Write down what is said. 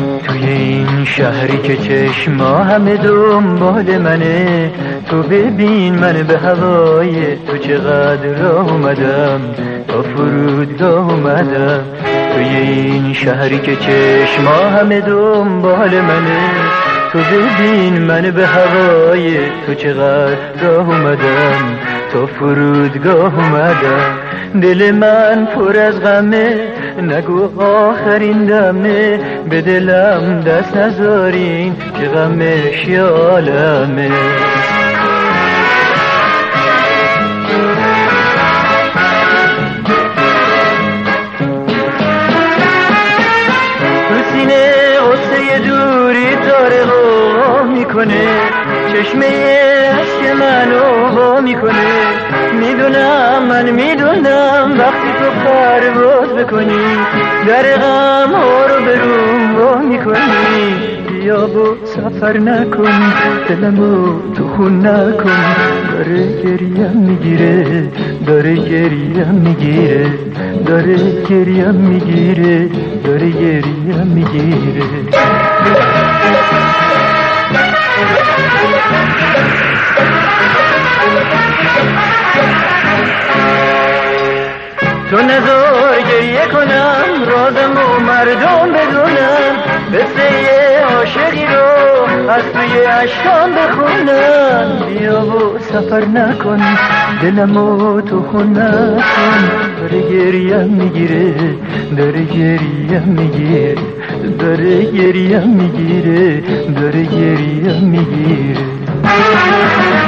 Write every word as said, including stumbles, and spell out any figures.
توی این شهری که چشما همه دنبال منه، تو ببین من به هوای تو چقدر راه اومدم، تا فرودگاه اومدم. توی این شهری که چشما همه دنبال منه، تو ببین من به هوای تو چقدر راه اومدم، تا فرودگاه اومدم. دل من پر از غمه، نگو آخرین دمه، به دلم دست نذارین که غمش یه عالمه. تو سینه غصه دوری داره غوا میکنه، چشمه عشق منو وا میکنه. میدونم من میدونم وقتی تو پرواز بکنی، در غم ها رو به روم وا میکنی. بیا با سفر نکن، دلمو تو خون نکن، داره گریم میگیره، داره گریم میگیره، داره گریم میگیره، داره گریم میگیره. تو نذار گریه کنم، رازم و مردم بدونم، قصه عاشقی رو از توی اشکام بخونم. بیا و سفر نکن، دلمو تو خون نکن، داره گریم میگیره، داره گریم میگیره، داره گریم میگیره، داره گریم میگیره.